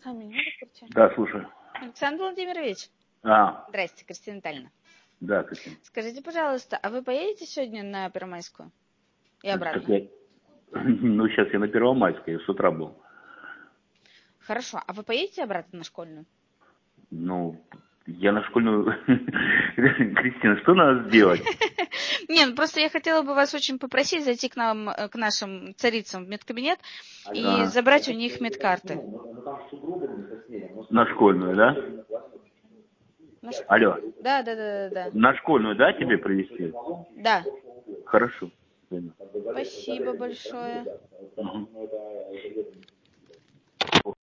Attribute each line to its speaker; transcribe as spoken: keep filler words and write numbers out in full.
Speaker 1: Да, слушаю.
Speaker 2: Александр Владимирович.
Speaker 1: А,
Speaker 2: Здрасте, Кристина Витальевна.
Speaker 1: да, Кристина.
Speaker 2: Скажите, пожалуйста, а вы поедете сегодня на Первомайскую и обратно?
Speaker 1: Так я- Ну, сейчас я на Первомайской, я с утра был.
Speaker 2: Хорошо, а вы поедете обратно на школьную?
Speaker 1: Ну, я на школьную... Кристина, что надо сделать?
Speaker 2: Не, ну просто я хотела бы вас очень попросить зайти к нам, э, к нашим царицам в медкабинет и
Speaker 1: Ага.
Speaker 2: забрать у них медкарты.
Speaker 1: На школьную, да?
Speaker 2: На ш-
Speaker 1: Алло.
Speaker 2: Да, да, да, да, да.
Speaker 1: На школьную, да, тебе привезти?
Speaker 2: Да.
Speaker 1: Хорошо.
Speaker 2: Спасибо большое.
Speaker 1: Мгм.